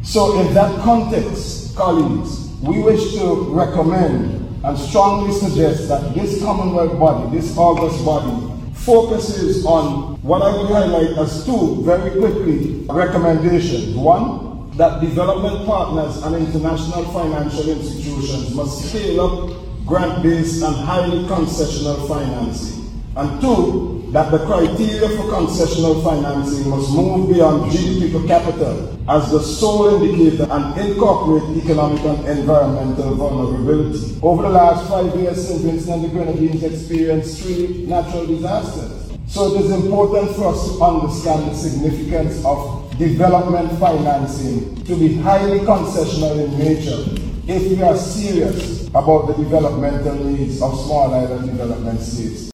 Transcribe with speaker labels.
Speaker 1: So in that context, colleagues, we wish to recommend and strongly suggest that this Commonwealth body, this August body, focuses on what I would highlight as two, very quickly, recommendations. One, that development partners and international financial institutions must scale up grant-based and highly concessional financing. And two, that the criteria for concessional financing must move beyond GDP per capita as the sole indicator and incorporate economic and environmental vulnerability. Over the last 5 years, St. Vincent and the Grenadines experienced 3 natural disasters. So it is important for us to understand the significance of development financing to be highly concessional in nature if we are serious about the developmental needs of small island development states.